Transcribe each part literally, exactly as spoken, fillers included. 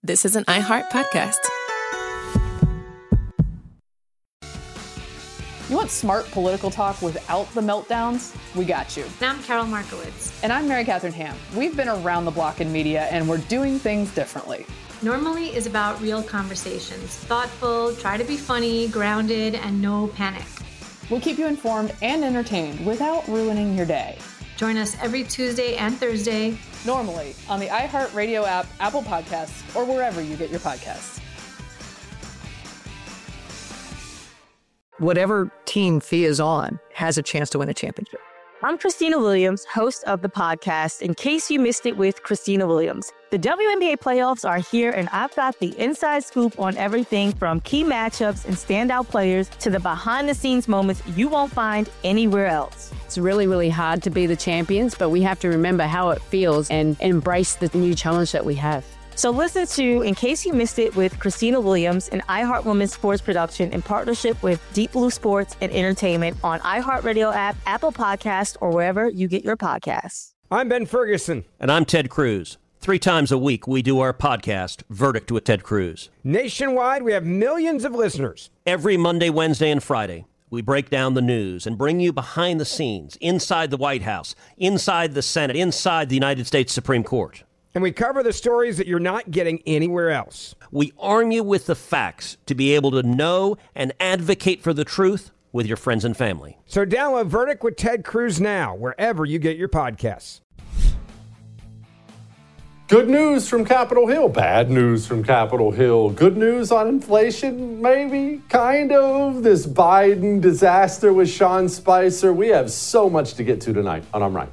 This is an iHeart podcast. You want smart political talk without the meltdowns? We got you. And I'm Carol Markowitz. And I'm Mary Catherine Ham. We've been around the block in media, and we're doing things differently. Normally is about real conversations. Thoughtful, try to be funny, grounded, and no panic. We'll keep you informed and entertained without ruining your day. Join us every Tuesday and Thursday. Normally on the iHeartRadio app, Apple Podcasts, or wherever you get your podcasts. Whatever team Fee is on has a chance to win a championship. I'm Christina Williams, host of the podcast, In Case You Missed It with Christina Williams. The W N B A playoffs are here, and I've got the inside scoop on everything from key matchups and standout players to the behind-the-scenes moments you won't find anywhere else. It's really, really hard to be the champions, but we have to remember how it feels and embrace the new challenge that we have. So listen to In Case You Missed It with Christina Williams, an iHeart Women's Sports production in partnership with Deep Blue Sports and Entertainment on iHeartRadio app, Apple Podcasts, or wherever you get your podcasts. I'm Ben Ferguson. And I'm Ted Cruz. Three times a week, we do our podcast, Verdict with Ted Cruz. Nationwide, we have millions of listeners. Every Monday, Wednesday, and Friday, we break down the news and bring you behind the scenes, inside the White House, inside the Senate, inside the United States Supreme Court. And we cover the stories that you're not getting anywhere else. We arm you with the facts to be able to know and advocate for the truth with your friends and family. So download Verdict with Ted Cruz now, wherever you get your podcasts. Good news from Capitol Hill. Bad news from Capitol Hill. Good news on inflation, maybe, kind of. This Biden disaster with Sean Spicer. We have so much to get to tonight on I'm Right.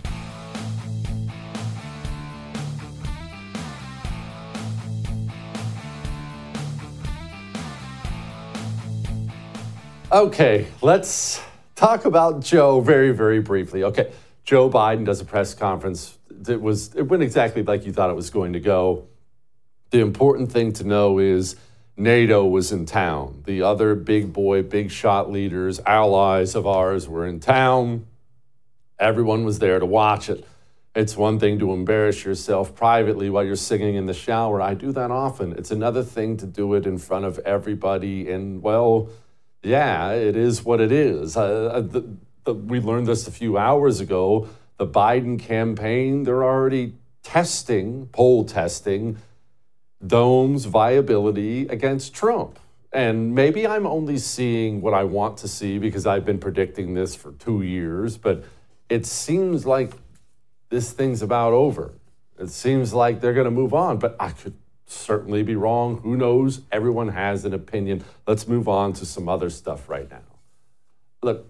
Okay, let's talk about Joe very, very briefly. Okay, Joe Biden does a press conference. It was it went exactly like you thought it was going to go. The important thing to know is NATO was in town. The other big boy, big shot leaders, allies of ours were in town. Everyone was there to watch it. It's one thing to embarrass yourself privately while you're singing in the shower. I do that often. It's another thing to do it in front of everybody. And, well, yeah, it is what it is. Uh, the, the, we learned this a few hours ago. The Biden campaign, they're already testing, poll testing, Dome's viability against Trump. And maybe I'm only seeing what I want to see because I've been predicting this for two years, but it seems like this thing's about over. It seems like they're going to move on, but I could certainly be wrong. Who knows? Everyone has an opinion. Let's move on to some other stuff right now. Look,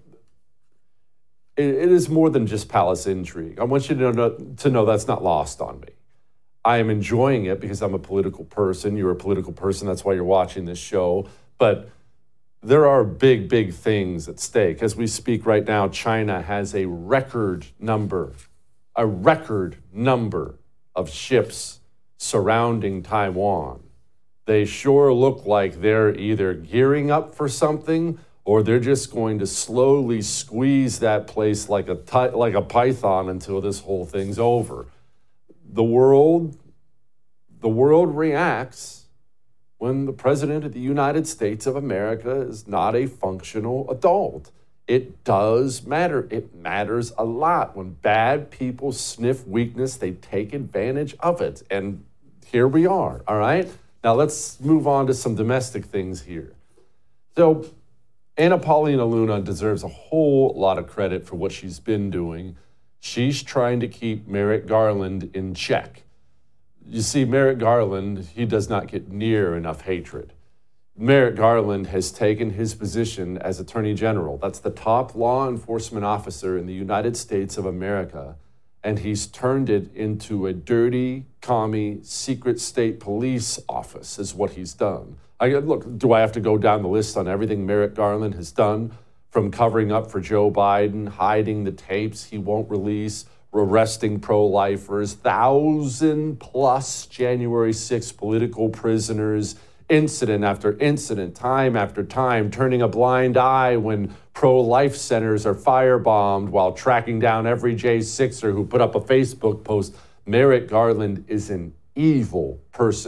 it, it is more than just palace intrigue. I want you to know, to know that's not lost on me. I am enjoying it because I'm a political person. You're a political person. That's why you're watching this show. But there are big, big things at stake. As we speak right now, China has a record number, a record number of ships surrounding Taiwan. They sure look like they're either gearing up for something or they're just going to slowly squeeze that place like a t- like a python until this whole thing's over. The world, the world reacts when the President of the United States of America is not a functional adult. It does matter. It matters a lot. When bad people sniff weakness, they take advantage of it. And here we are, all right? Now let's move on to some domestic things here. So Anna Paulina Luna deserves a whole lot of credit for what she's been doing. She's trying to keep Merrick Garland in check. You see, Merrick Garland, he does not get near enough hatred. Merrick Garland has taken his position as Attorney General. That's the top law enforcement officer in the United States of America. And he's turned it into a dirty, commie, secret state police office is what he's done. I, look, do I have to go down the list on everything Merrick Garland has done? From covering up for Joe Biden, hiding the tapes he won't release, arresting pro-lifers, thousand plus January sixth political prisoners, incident after incident, time after time, turning a blind eye when pro-life centers are firebombed while tracking down every J sixer who put up a Facebook post. Merrick Garland is an evil person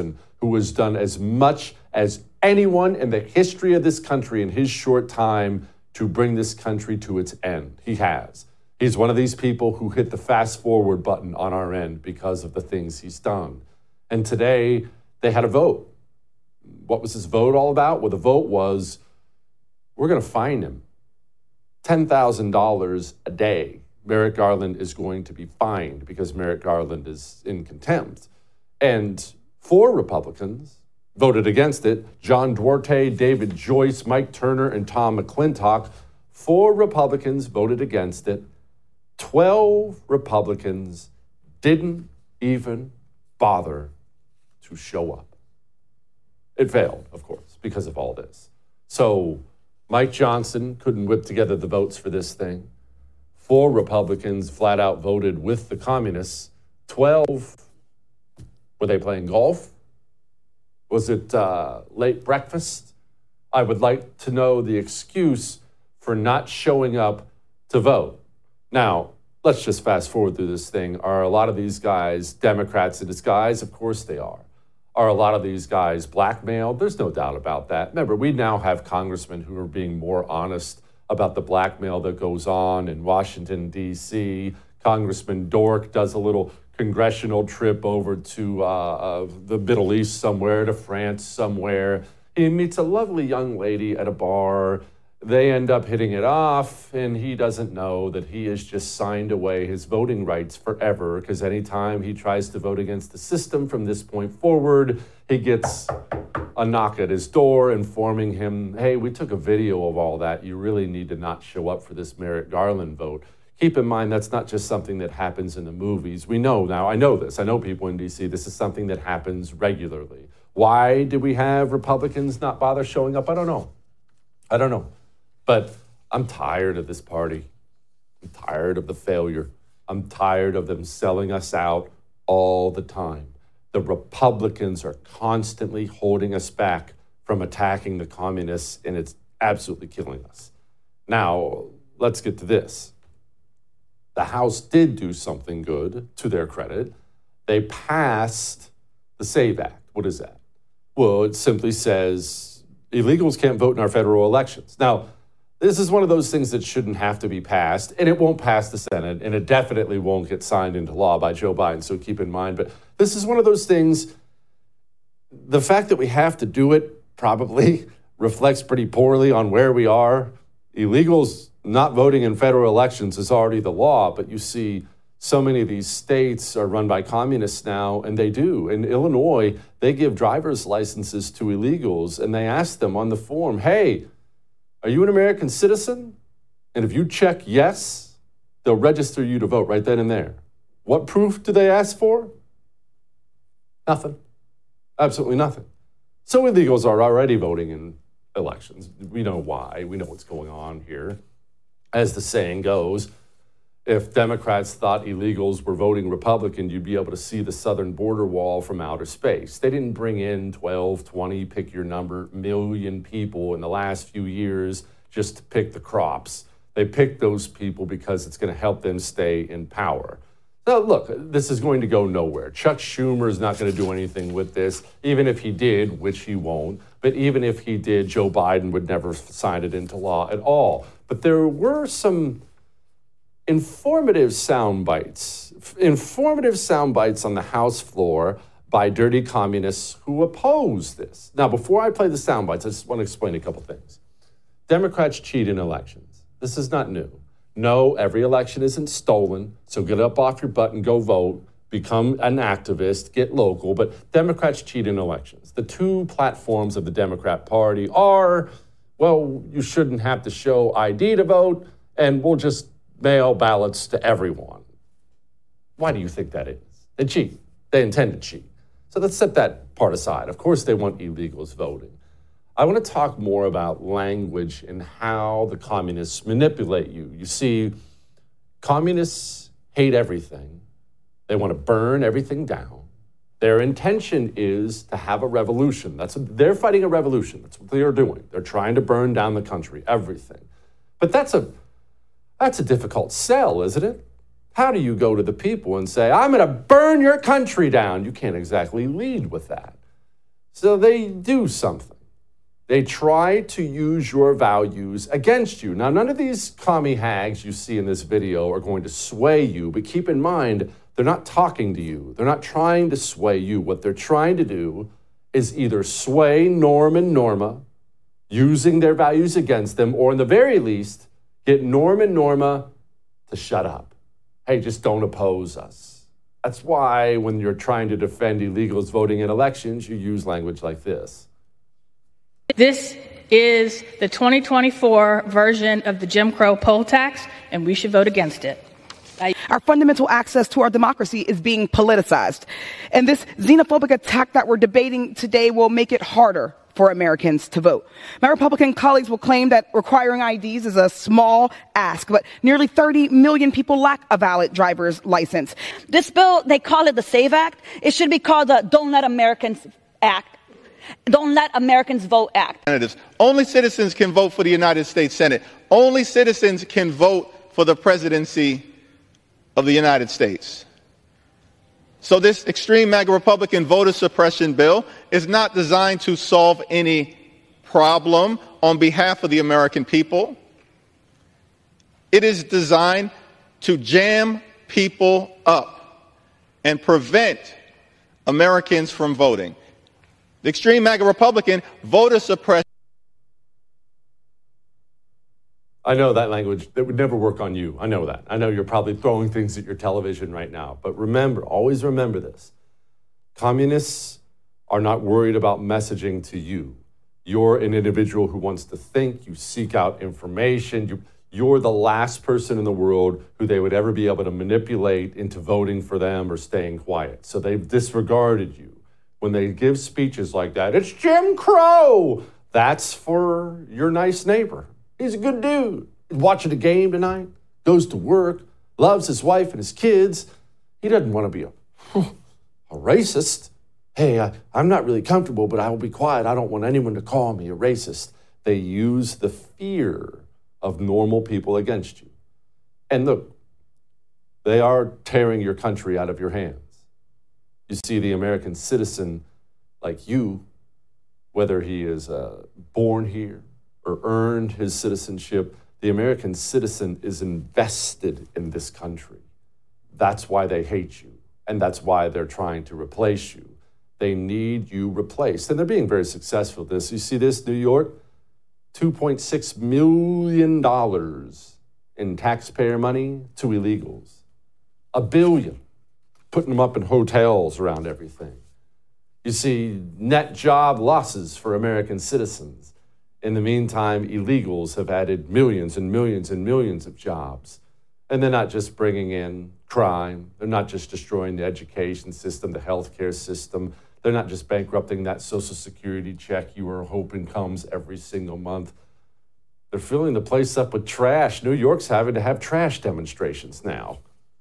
who has done as much as anyone in the history of this country in his short time to bring this country to its end. He has. He's one of these people who hit the fast forward button on our end because of the things he's done. And today they had a vote. What was this vote all about? Well, the vote was, we're going to fine him ten thousand dollars a day. Merrick Garland is going to be fined because Merrick Garland is in contempt. And four Republicans voted against it. John Duarte, David Joyce, Mike Turner, and Tom McClintock. Four Republicans voted against it. Twelve Republicans didn't even bother to show up. It failed, of course, because of all this. So Mike Johnson couldn't whip together the votes for this thing. Four Republicans flat out voted with the communists. Twelve, were they playing golf? Was it uh, late breakfast? I would like to know the excuse for not showing up to vote. Now, let's just fast forward through this thing. Are a lot of these guys Democrats in disguise? Of course they are. Are a lot of these guys blackmailed? There's no doubt about that. Remember, we now have congressmen who are being more honest about the blackmail that goes on in Washington, D C Congressman Dork does a little congressional trip over to uh, uh, the Middle East somewhere, to France somewhere. He meets a lovely young lady at a bar. They end up hitting it off, and he doesn't know that he has just signed away his voting rights forever, because anytime he tries to vote against the system from this point forward, he gets a knock at his door informing him, hey, we took a video of all that. You really need to not show up for this Merrick Garland vote. Keep in mind, that's not just something that happens in the movies. We know now, I know this, I know people in D C, this is something that happens regularly. Why did we have Republicans not bother showing up? I don't know. I don't know. But I'm tired of this party. I'm tired of the failure. I'm tired of them selling us out all the time. The Republicans are constantly holding us back from attacking the communists, and it's absolutely killing us. Now, let's get to this. The House did do something good, to their credit. They passed the SAVE Act. What is that? Well, it simply says illegals can't vote in our federal elections. Now, this is one of those things that shouldn't have to be passed, and it won't pass the Senate, and it definitely won't get signed into law by Joe Biden, so keep in mind. But this is one of those things, the fact that we have to do it probably reflects pretty poorly on where we are. Illegals not voting in federal elections is already the law, but you see so many of these states are run by communists now, and they do. In Illinois, they give driver's licenses to illegals, and they ask them on the form, hey, are you an American citizen? And if you check yes, they'll register you to vote right then and there. What proof do they ask for? Nothing. Absolutely nothing. So illegals are already voting in elections. We know why. We know what's going on here. As the saying goes, if Democrats thought illegals were voting Republican, you'd be able to see the southern border wall from outer space. They didn't bring in twelve, twenty, pick your number, million people in the last few years just to pick the crops. They picked those people because it's going to help them stay in power. Now, look, this is going to go nowhere. Chuck Schumer is not going to do anything with this, even if he did, which he won't. But even if he did, Joe Biden would never sign it into law at all. But there were some informative sound bites, informative sound bites on the House floor by dirty communists who oppose this. Now, before I play the sound bites, I just want to explain a couple things. Democrats cheat in elections. This is not new. No, every election isn't stolen, so get up off your butt and go vote, become an activist, get local, but Democrats cheat in elections. The two platforms of the Democrat Party are, well, you shouldn't have to show I D to vote, and we'll just mail ballots to everyone. Why do you think that is? They cheat. They intend to cheat. So let's set that part aside. Of course they want illegals voting. I want to talk more about language and how the communists manipulate you. You see, communists hate everything. They want to burn everything down. Their intention is to have a revolution. That's what, they're fighting a revolution. That's what they are doing. They're trying to burn down the country, everything. But that's a That's a difficult sell, isn't it? How do you go to the people and say, I'm going to burn your country down? You can't exactly lead with that. So they do something. They try to use your values against you. Now, none of these commie hags you see in this video are going to sway you, but keep in mind, they're not talking to you. They're not trying to sway you. What they're trying to do is either sway Norm and Norma, using their values against them, or in the very least, get Norm and Norma to shut up. Hey, just don't oppose us. That's why when you're trying to defend illegals voting in elections, you use language like this. This is the twenty twenty-four version of the Jim Crow poll tax, and we should vote against it. Our fundamental access to our democracy is being politicized. And this xenophobic attack that we're debating today will make it harder for Americans to vote. My Republican colleagues will claim that requiring I Ds is a small ask, but nearly thirty million people lack a valid driver's license. This bill, they call it the SAVE Act. It should be called the Don't Let Americans Act. Don't Let Americans Vote Act. Only citizens can vote for the United States Senate. Only citizens can vote for the presidency of the United States. So this extreme MAGA Republican voter suppression bill is not designed to solve any problem on behalf of the American people. It is designed to jam people up and prevent Americans from voting. The extreme MAGA Republican voter suppression. I know that language, that would never work on you. I know that. I know you're probably throwing things at your television right now. But remember, always remember this. Communists are not worried about messaging to you. You're an individual who wants to think. You seek out information. You, you're the last person in the world who they would ever be able to manipulate into voting for them or staying quiet. So they've disregarded you. When they give speeches like that, it's Jim Crow. That's for your nice neighbor. He's a good dude. He's watching the game tonight, goes to work, loves his wife and his kids. He doesn't want to be a, a racist. Hey, I, I'm not really comfortable, but I will be quiet. I don't want anyone to call me a racist. They use the fear of normal people against you. And look, they are tearing your country out of your hands. You see the American citizen like you, whether he is uh, born here or earned his citizenship, the American citizen is invested in this country. That's why they hate you, and that's why they're trying to replace you. They need you replaced, and they're being very successful at this. You see this, New York? two point six million dollars in taxpayer money to illegals. A billion, putting them up in hotels around everything. You see net job losses for American citizens. In the meantime, illegals have added millions and millions and millions of jobs. And they're not just bringing in crime. They're not just destroying the education system, the healthcare system. They're not just bankrupting that Social Security check you were hoping comes every single month. They're filling the place up with trash. New York's having to have trash demonstrations now.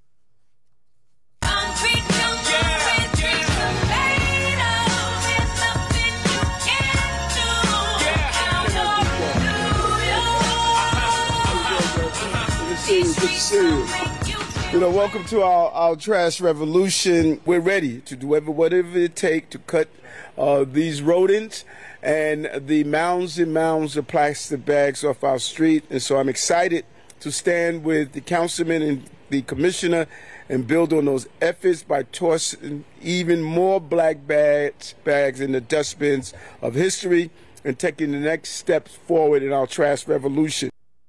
Good to see you. You know, welcome to our, our trash revolution. We're ready to do whatever, whatever it takes to cut uh, these rodents and the mounds and mounds of plastic bags off our street. And so I'm excited to stand with the councilman and the commissioner and build on those efforts by tossing even more black bags, bags in the dustbins of history and taking the next steps forward in our trash revolution.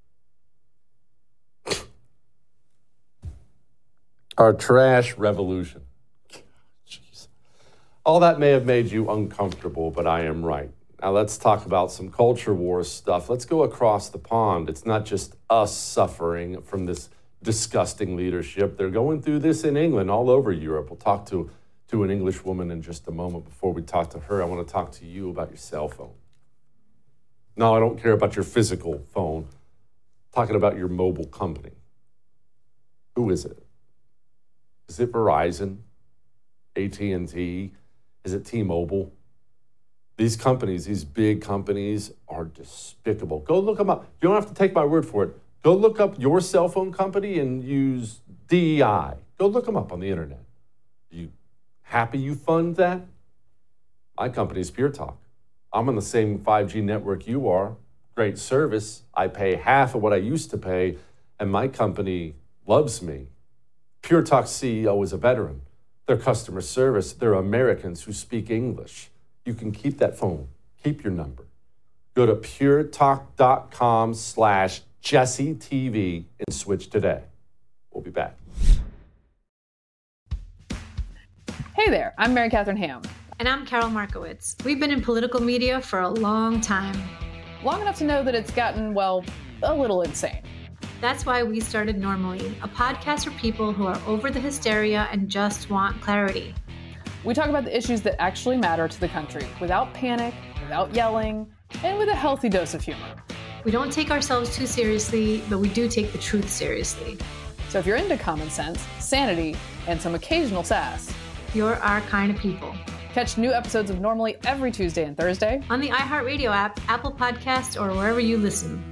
Our trash revolution. Jeez. All that may have made you uncomfortable, but I am right. Now let's talk about some culture war stuff. Let's go across the pond. It's not just us suffering from this disgusting leadership. They're going through this in England, all over Europe. We'll talk to, to an English woman in just a moment. Before we talk to her, I want to talk to you about your cell phone. No, I don't care about your physical phone. I'm talking about your mobile company. Who is it? Is it Verizon, A T and T? Is it T-Mobile? These companies, these big companies, are despicable. Go look them up. You don't have to take my word for it. Go look up your cell phone company and use D E I. Go look them up on the internet. Are you happy you fund that? My company's Pure Talk. I'm on the same five G network you are. Great service. I pay half of what I used to pay, and my company loves me. Pure Talk C E O is a veteran. Their customer service, they're Americans who speak English. You can keep that phone. Keep your number. Go to puretalk.com slash Jesse TV and switch today. We'll be back. Hey there, I'm Mary Catherine Ham. And I'm Carol Markowitz. We've been in political media for a long time. Long enough to know that it's gotten, well, a little insane. That's why we started Normally, a podcast for people who are over the hysteria and just want clarity. We talk about the issues that actually matter to the country without panic, without yelling, and with a healthy dose of humor. We don't take ourselves too seriously, but we do take the truth seriously. So if you're into common sense, sanity, and some occasional sass, you're our kind of people. Catch new episodes of Normally every Tuesday and Thursday on the iHeartRadio app, Apple Podcasts, or wherever you listen.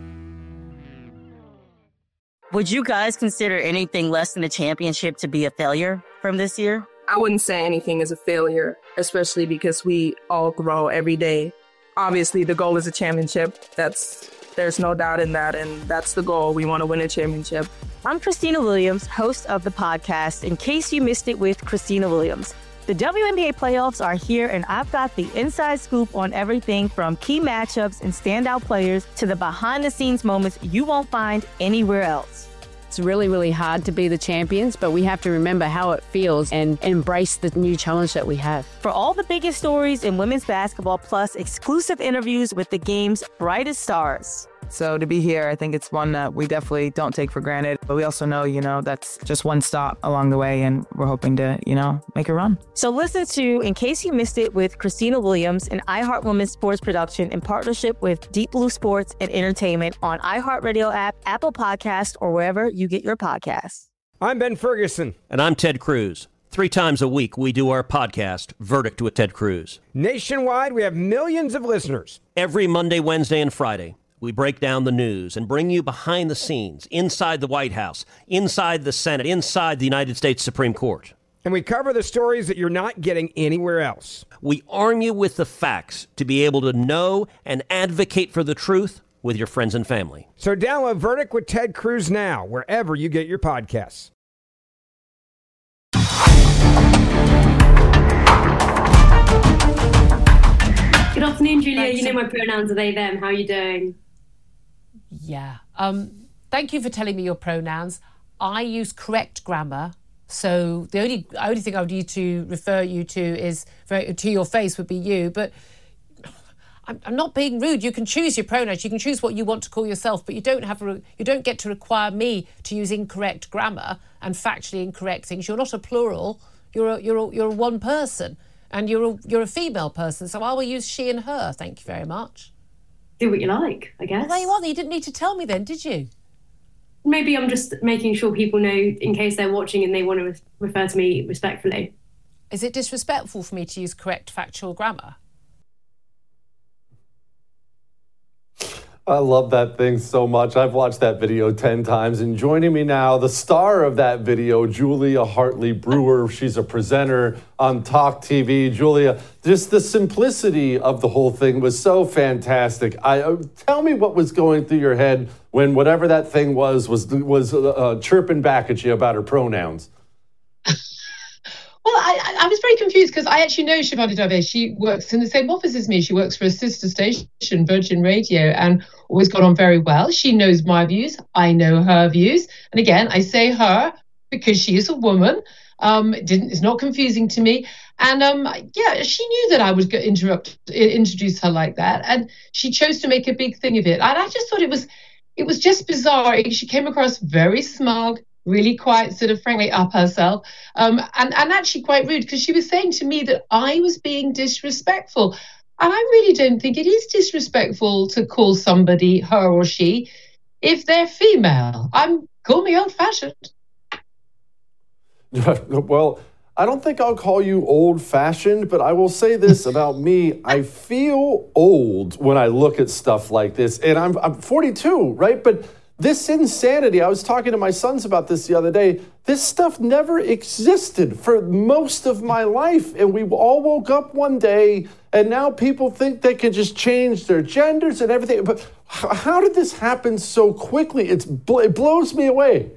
Would you guys consider anything less than a championship to be a failure from this year? I wouldn't say anything is a failure, especially because we all grow every day. Obviously, the goal is a championship. That's there's no doubt in that, and that's the goal. We want to win a championship. I'm Christina Williams, host of the podcast In Case You Missed It with Christina Williams. The W N B A playoffs are here, and I've got the inside scoop on everything from key matchups and standout players to the behind-the-scenes moments you won't find anywhere else. It's really, really hard to be the champions, but we have to remember how it feels and embrace the new challenge that we have. For all the biggest stories in women's basketball, plus exclusive interviews with the game's brightest stars. So to be here, I think it's one that we definitely don't take for granted. But we also know, you know, that's just one stop along the way, and we're hoping to, you know, make a run. So listen to In Case You Missed It with Christina Williams, an iHeart Women's sports production in partnership with Deep Blue Sports and Entertainment on iHeartRadio app, Apple Podcasts, or wherever you get your podcasts. I'm Ben Ferguson. And I'm Ted Cruz. Three times a week, we do our podcast, Verdict with Ted Cruz. Nationwide, we have millions of listeners. Every Monday, Wednesday, and Friday, we break down the news and bring you behind the scenes, inside the White House, inside the Senate, inside the United States Supreme Court. And we cover the stories that you're not getting anywhere else. We arm you with the facts to be able to know and advocate for the truth with your friends and family. So download Verdict with Ted Cruz now, wherever you get your podcasts. Good afternoon, Julia. You know my pronouns are they, them. How are you doing? Yeah. Um, thank you for telling me your pronouns. I use correct grammar. So the only only thing I would need to refer you to is for, to your face would be you. But I'm, I'm not being rude. You can choose your pronouns. You can choose what you want to call yourself, but you don't have a, you don't get to require me to use incorrect grammar and factually incorrect things. You're not a plural. You're a, you're a, you're a one person, and you're a, you're a female person. So I will use she and her. Thank you very much. Do what you like, I guess. Well, there you are. You didn't need to tell me then, did you? Maybe I'm just making sure people know in case they're watching and they want to re- refer to me respectfully. Is it disrespectful for me to use correct factual grammar? I love that thing so much. I've watched that video ten times. And joining me now, the star of that video, Julia Hartley Brewer. She's a presenter on Talk T V. Julia, just the simplicity of the whole thing was so fantastic. I uh, tell me what was going through your head when whatever that thing was was was uh, chirping back at you about her pronouns. Well, I, I was very confused because I actually know Shivani Dave. She works in the same office as me. She works for a sister station, Virgin Radio, and always got on very well. She knows my views. I know her views. And again, I say her because she is a woman. Um, it didn't, it's not confusing to me. And um, yeah, she knew that I would get interrupt, introduce her like that. And she chose to make a big thing of it. And I just thought it was, it was just bizarre. She came across very smug, really quite sort of frankly up herself, um, and, and actually quite rude because she was saying to me that I was being disrespectful. And I really don't think it is disrespectful to call somebody her or she if they're female. I'm call me old-fashioned. Well, I don't think I'll call you old-fashioned, but I will say this about me. I feel old when I look at stuff like this. And I'm I'm forty-two, right? But This insanity, I was talking to my sons about this the other day, this stuff never existed for most of my life. And we all woke up one day and now people think they can just change their genders and everything. But how did this happen so quickly? It's, it blows me away.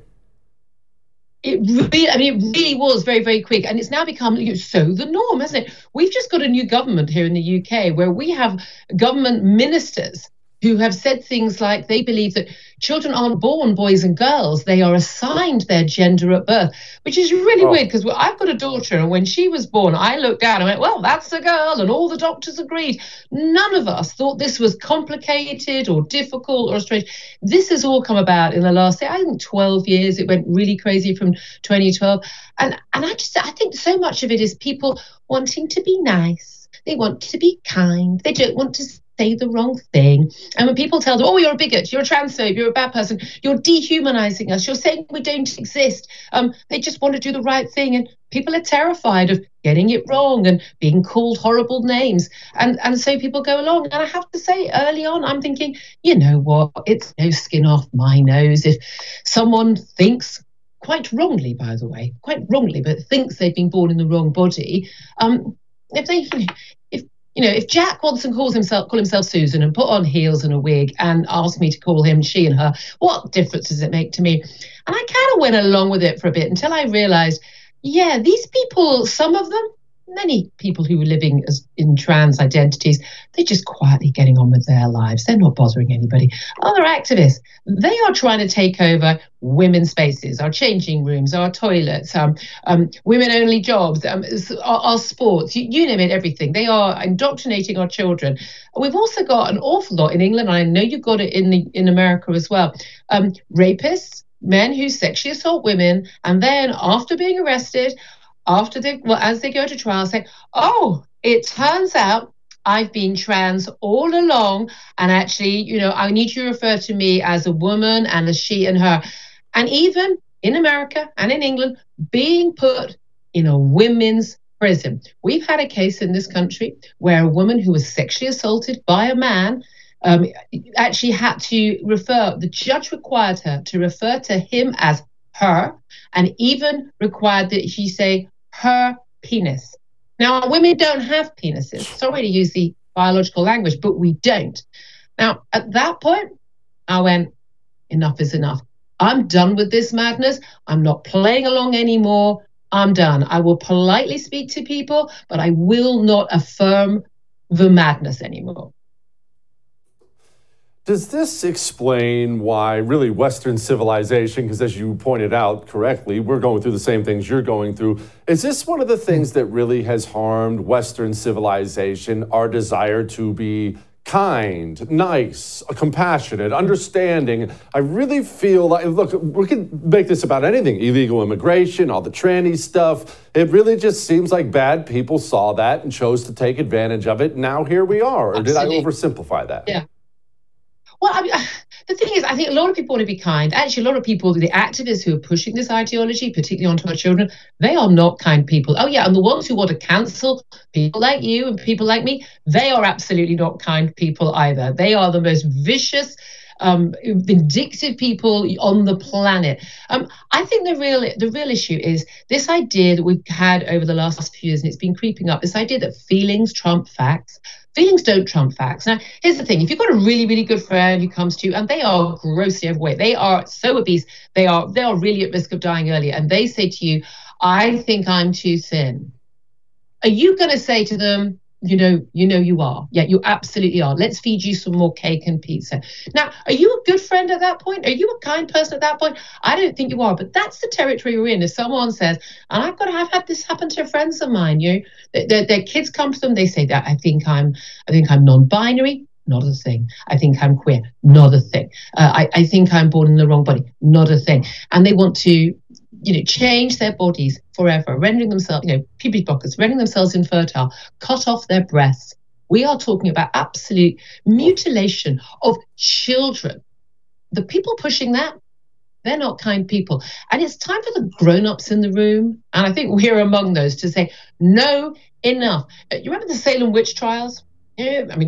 It really, I mean, it really was very, very quick. And it's now become you know, so the norm, hasn't it? We've just got a new government here in the U K where we have government ministers who have said things like they believe that children aren't born boys and girls, they are assigned their gender at birth, which is really oh. weird because I've got a daughter and when she was born, I looked down and went, well, that's a girl, and all the doctors agreed. None of us thought this was complicated or difficult or strange. This has all come about in the last, I think, twelve years. It went really crazy from twenty twelve. And, and I just, I think so much of it is people wanting to be nice. They want to be kind. They don't want to say the wrong thing. And when people tell them, oh, you're a bigot, you're a transphobe, you're a bad person, you're dehumanizing us, you're saying we don't exist, um, they just want to do the right thing. And people are terrified of getting it wrong and being called horrible names. And, and so people go along. And I have to say, early on, I'm thinking, you know what, it's no skin off my nose. If someone thinks, quite wrongly, by the way, quite wrongly, but thinks they've been born in the wrong body, um, if they, if You know, if Jack wants to call himself call himself Susan and put on heels and a wig and ask me to call him she and her, what difference does it make to me? And I kind of went along with it for a bit until I realized, yeah, these people, some of them, many people who were living as in trans identities, they're just quietly getting on with their lives. They're not bothering anybody. Other activists, they are trying to take over women's spaces, our changing rooms, our toilets, um, um, women-only jobs, um, our, our sports, you, you name it, everything. They are indoctrinating our children. We've also got an awful lot in England, and I know you've got it in the, in America as well, um, rapists, men who sexually assault women, and then after being arrested, after they, well, as they go to trial, say, oh, it turns out I've been trans all along, and actually, you know, I need you to refer to me as a woman and a she and her. And even in America and in England, being put in a women's prison. We've had a case in this country where a woman who was sexually assaulted by a man um, actually had to refer, the judge required her to refer to him as her, and even required that she say her penis. Now, women don't have penises. Sorry to use the biological language, but we don't. Now, at that point, I went, enough is enough. I'm done with this madness. I'm not playing along anymore. I'm done. I will politely speak to people, but I will not affirm the madness anymore. Does this explain why really Western civilization, because as you pointed out correctly, we're going through the same things you're going through. Is this one of the things that really has harmed Western civilization, our desire to be kind, nice, compassionate, understanding? I really feel like, look, we can make this about anything, illegal immigration, all the tranny stuff. It really just seems like bad people saw that and chose to take advantage of it. Now here we are. Or Absolutely. Did I oversimplify that? Yeah. Well, I mean, the thing is, I think a lot of people want to be kind. Actually, a lot of people, the activists who are pushing this ideology, particularly onto our children, they are not kind people. Oh, yeah, and the ones who want to cancel people like you and people like me, they are absolutely not kind people either. They are the most vicious, um, vindictive people on the planet. Um, I think the real the real issue is this idea that we've had over the last few years, and it's been creeping up, this idea that feelings trump facts. Feelings don't trump facts. Now, here's the thing. If you've got a really, really good friend who comes to you and they are grossly overweight, they are so obese, they are they are really at risk of dying early, and they say to you, I think I'm too thin. Are you going to say to them, you know, you know you are. Yeah, you absolutely are. Let's feed you some more cake and pizza. Now, are you a good friend at that point? Are you a kind person at that point? I don't think you are, but that's the territory we're in. If someone says, and I've got to have had this happen to friends of mine, you know, their, their kids come to them, they say that I think I'm, I think I'm non-binary. Not a thing. I think I'm queer. Not a thing. Uh, I, I think I'm born in the wrong body. Not a thing. And they want to, you know, change their bodies forever, rendering themselves, you know, puberty blockers, rendering themselves infertile, cut off their breasts. We are talking about absolute mutilation of children. The people pushing that, they're not kind people. And it's time for the grown-ups in the room, and I think we're among those, to say, no, enough. You remember the Salem witch trials? Yeah, I mean,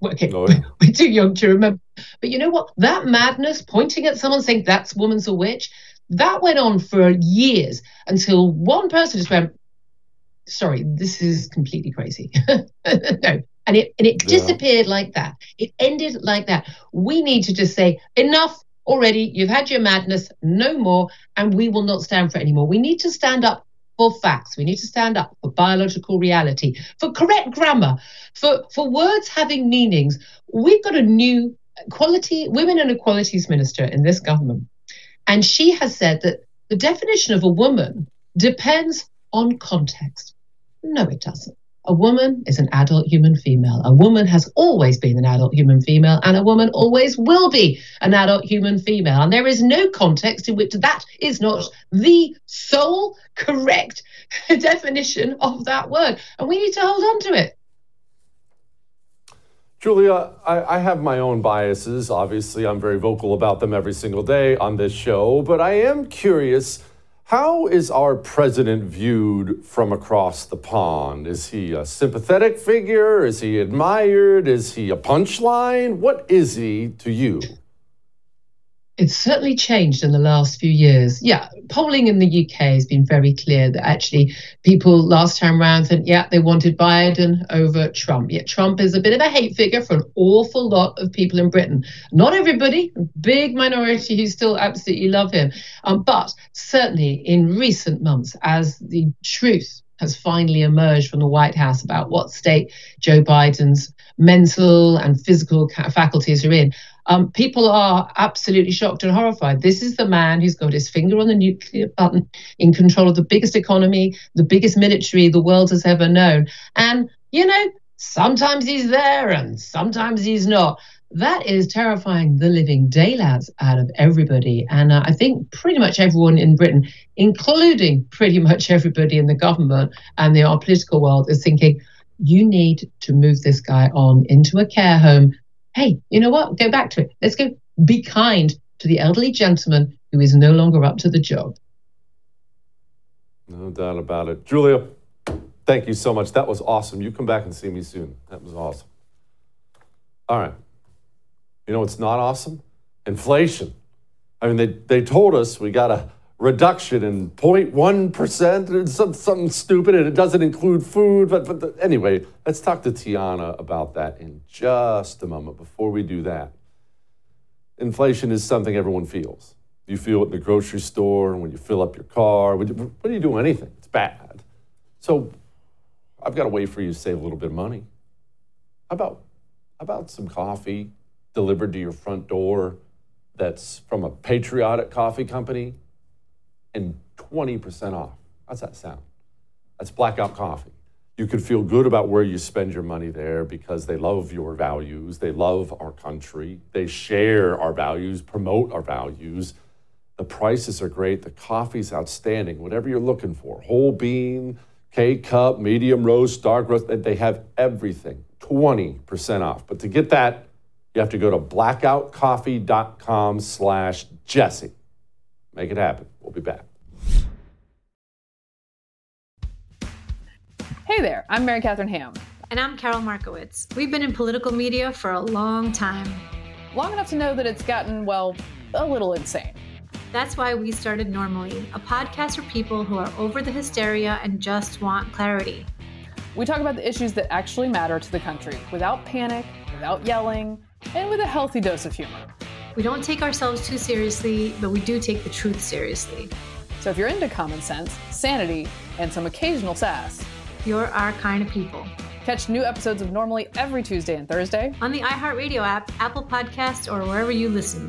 Okay, Oh, yeah. we're too young to remember. But you know what? That madness, pointing at someone saying that's woman's a witch, that went on for years until one person just went, sorry, this is completely crazy. No. And it, and it Yeah. disappeared like that. It ended like that. We need to just say, enough already. You've had your madness, no more, and we will not stand for it anymore. We need to stand up for facts. We need to stand up for biological reality, for correct grammar, for, for words having meanings. We've got a new equality, women and equalities minister in this government. And she has said that the definition of a woman depends on context. No, it doesn't. A woman is an adult human female. A woman has always been an adult human female, and a woman always will be an adult human female. And there is no context in which that is not the sole correct definition of that word. And we need to hold on to it. Julia, I, I have my own biases. Obviously, I'm very vocal about them every single day on this show, but I am curious, how is our president viewed from across the pond? Is he a sympathetic figure? Is he admired? Is he a punchline? What is he to you? It's certainly changed in the last few years. Yeah, polling in the U K has been very clear that actually people last time around said, yeah, they wanted Biden over Trump. Yet Trump is a bit of a hate figure for an awful lot of people in Britain. Not everybody, a big minority who still absolutely love him. Um, but certainly in recent months, as the truth has finally emerged from the White House about what state Joe Biden's mental and physical faculties are in, Um, people are absolutely shocked and horrified. This is the man who's got his finger on the nuclear button, in control of the biggest economy, the biggest military the world has ever known. And, you know, sometimes he's there and sometimes he's not. That is terrifying the living daylights out of everybody. And uh, I think pretty much everyone in Britain, including pretty much everybody in the government and the our political world, is thinking, you need to move this guy on into a care home. Hey, you know what? Go back to it. Let's go be kind to the elderly gentleman who is no longer up to the job. No doubt about it. Julia, thank you so much. That was awesome. You come back and see me soon. That was awesome. All right. You know what's not awesome? Inflation. I mean, they, they told us we got a reduction in zero point one percent or some, something stupid, and it doesn't include food. But, but the, anyway, let's talk to Tiana about that in just a moment. Before we do that, inflation is something everyone feels. You feel it in the grocery store, and when you fill up your car, when you, when you do anything, it's bad. So I've got a way for you to save a little bit of money. How about, how about some coffee delivered to your front door that's from a patriotic coffee company and twenty percent off? How's that sound? That's Blackout Coffee. You can feel good about where you spend your money there because they love your values. They love our country. They share our values, promote our values. The prices are great. The coffee's outstanding. Whatever you're looking for, whole bean, K-cup, medium roast, dark roast, they have everything, twenty percent off. But to get that, you have to go to blackoutcoffee.com slash Jesse. Make it happen. We'll be back. Hey there, I'm Mary Catherine Ham. And I'm Carol Markowitz. We've been in political media for a long time. Long enough to know that it's gotten, well, a little insane. That's why we started Normally, a podcast for people who are over the hysteria and just want clarity. We talk about the issues that actually matter to the country without panic, without yelling, and with a healthy dose of humor. We don't take ourselves too seriously, but we do take the truth seriously. So if you're into common sense, sanity, and some occasional sass, you're our kind of people. Catch new episodes of Normally every Tuesday and Thursday on the iHeartRadio app, Apple Podcasts, or wherever you listen.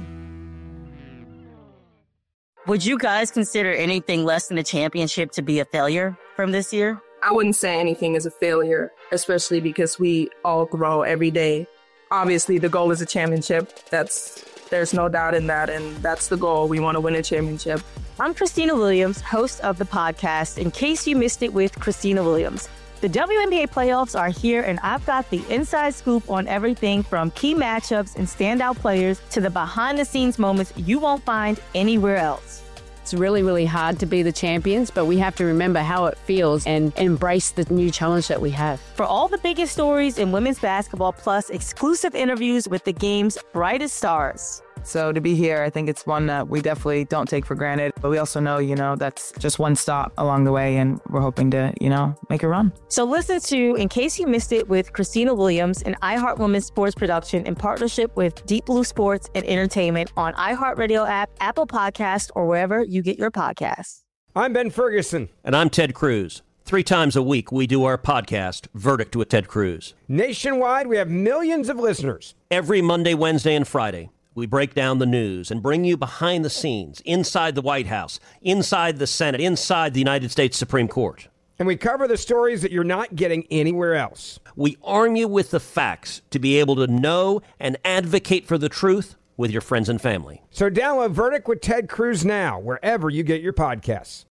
Would you guys consider anything less than a championship to be a failure from this year? I wouldn't say anything is a failure, especially because we all grow every day. Obviously, the goal is a championship. That's there's no doubt in that, and that's the goal. We want to win a championship. I'm Christina Williams, host of the podcast In Case You Missed It with Christina Williams. The W N B A playoffs are here, and I've got the inside scoop on everything from key matchups and standout players to the behind-the-scenes moments you won't find anywhere else. It's really, really hard to be the champions, but we have to remember how it feels and embrace the new challenge that we have. For all the biggest stories in women's basketball, plus exclusive interviews with the game's brightest stars. So to be here, I think it's one that we definitely don't take for granted. But we also know, you know, that's just one stop along the way, and we're hoping to, you know, make a run. So listen to In Case You Missed It with Christina Williams, an iHeart Women's Sports production in partnership with Deep Blue Sports and Entertainment on iHeartRadio app, Apple Podcast, or wherever you get your podcasts. I'm Ben Ferguson. And I'm Ted Cruz. Three times a week, we do our podcast, Verdict with Ted Cruz. Nationwide, we have millions of listeners. Every Monday, Wednesday, and Friday, we break down the news and bring you behind the scenes, inside the White House, inside the Senate, inside the United States Supreme Court. And we cover the stories that you're not getting anywhere else. We arm you with the facts to be able to know and advocate for the truth with your friends and family. So download Verdict with Ted Cruz now, wherever you get your podcasts.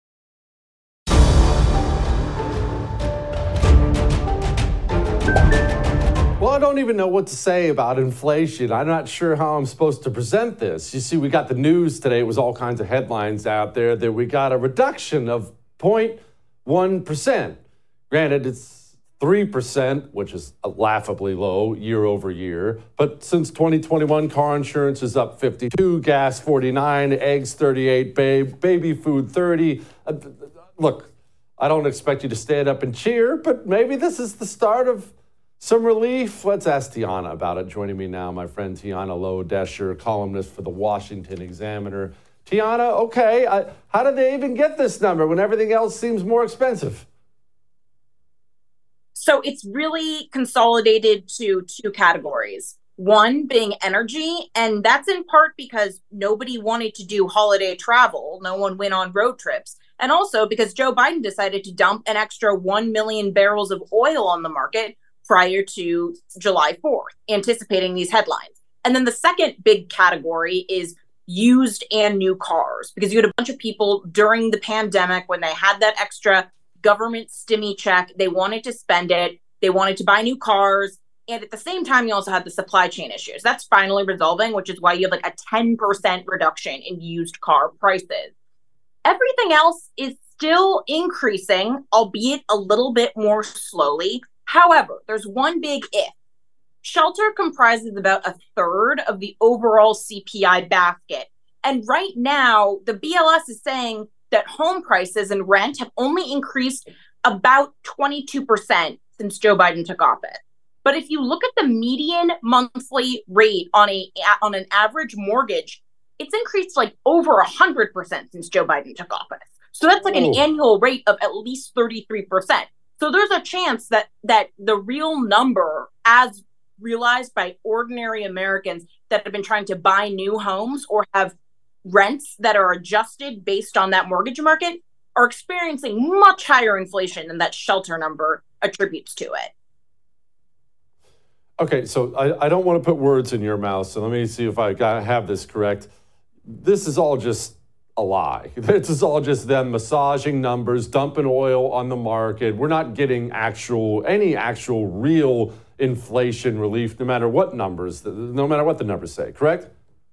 Well, I don't even know what to say about inflation. I'm not sure how I'm supposed to present this. You see, we got the news today. It was all kinds of headlines out there that we got a reduction of zero point one percent. Granted, it's three percent, which is laughably low year over year. But since twenty twenty-one, car insurance is up fifty-two, gas forty-nine, eggs thirty-eight, babe, baby food thirty. Uh, look, I don't expect you to stand up and cheer, but maybe this is the start of some relief. Let's ask Tiana about it. Joining me now, my friend Tiana Lowe-Desher, columnist for the Washington Examiner. Tiana, okay, I, how did they even get this number when everything else seems more expensive? So it's really consolidated to two categories. One being energy, and that's in part because nobody wanted to do holiday travel. No one went on road trips. And also because Joe Biden decided to dump an extra one million barrels of oil on the market prior to July fourth, anticipating these headlines. And then the second big category is used and new cars, because you had a bunch of people during the pandemic when they had that extra government stimmy check, they wanted to spend it, they wanted to buy new cars. And at the same time, you also had the supply chain issues. That's finally resolving, which is why you have like a ten percent reduction in used car prices. Everything else is still increasing, albeit a little bit more slowly. However, there's one big if. Shelter comprises about a third of the overall C P I basket. And right now, the B L S is saying that home prices and rent have only increased about twenty-two percent since Joe Biden took office. But if you look at the median monthly rate on a on an average mortgage, it's increased like over one hundred percent since Joe Biden took office. So that's like an annual rate of at least thirty-three percent. So there's a chance that that the real number, as realized by ordinary Americans that have been trying to buy new homes or have rents that are adjusted based on that mortgage market, are experiencing much higher inflation than that shelter number attributes to it. Okay, so I, I don't want to put words in your mouth, so let me see if I got, have this correct. This is all just a lie. This is all just them massaging numbers, dumping oil on the market. We're not getting actual, any actual real inflation relief, no matter what numbers, no matter what the numbers say, correct?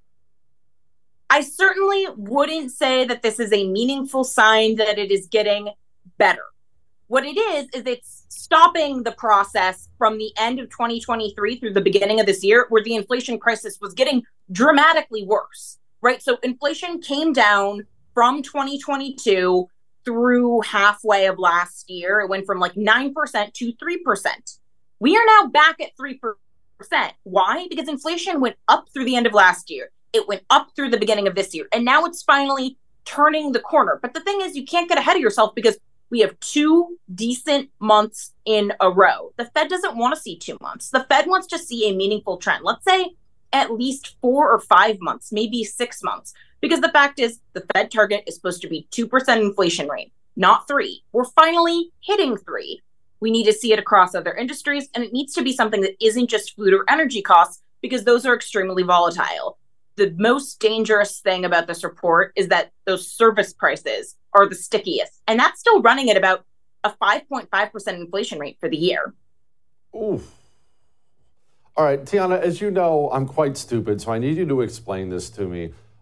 I certainly wouldn't say that this is a meaningful sign that it is getting better. What it is, is it's stopping the process from the end of twenty twenty-three through the beginning of this year, where the inflation crisis was getting dramatically worse, right? So inflation came down from twenty twenty-two through halfway of last year. It went from like nine percent to three percent. We are now back at three percent. Why? Because inflation went up through the end of last year. It went up through the beginning of this year. And now it's finally turning the corner. But the thing is, you can't get ahead of yourself because we have two decent months in a row. The Fed doesn't want to see two months. The Fed wants to see a meaningful trend. Let's say at least four or five months, maybe six months. Because the fact is, the Fed target is supposed to be two percent inflation rate, not three. We're finally hitting three. We need to see it across other industries, and it needs to be something that isn't just food or energy costs, because those are extremely volatile. The most dangerous thing about this report is that those service prices are the stickiest. And that's still running at about a five point five percent inflation rate for the year. Oof. All right, Tiana, as you know, I'm quite stupid, so I need you to explain this to me.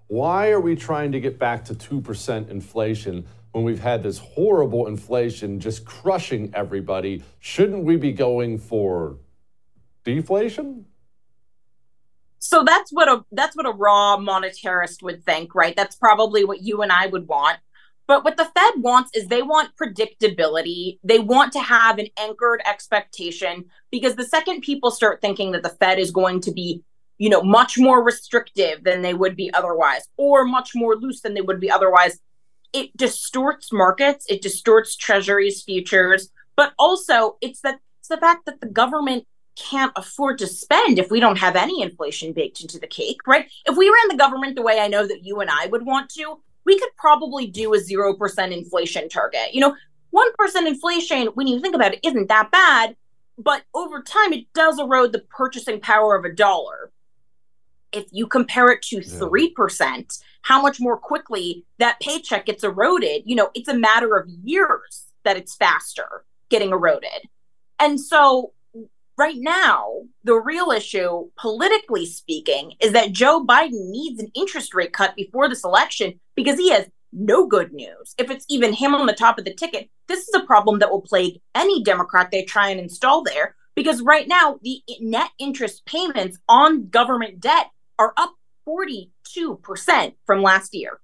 Why are we trying to get back to two percent inflation when we've had this horrible inflation just crushing everybody? Shouldn't we be going for deflation? So that's what a that's what a raw monetarist would think, right? That's probably what you and I would want. But what the Fed wants is they want predictability. They want to have an anchored expectation, because the second people start thinking that the Fed is going to be, you know, much more restrictive than they would be otherwise, or much more loose than they would be otherwise, it distorts markets, it distorts treasuries, futures, but also it's that it's the fact that the government can't afford to spend if we don't have any inflation baked into the cake, right? If we ran the government the way I know that you and I would want to, we could probably do a zero percent inflation target. You know, one percent inflation, when you think about it, isn't that bad, but over time, it does erode the purchasing power of a dollar. If you compare it to three percent, how much more quickly that paycheck gets eroded, you know, it's a matter of years that it's faster getting eroded. And so right now, the real issue, politically speaking, is that Joe Biden needs an interest rate cut before this election because he has no good news. If it's even him on the top of the ticket, this is a problem that will plague any Democrat they try and install there, because right now, the net interest payments on government debt are up forty-two percent from last year.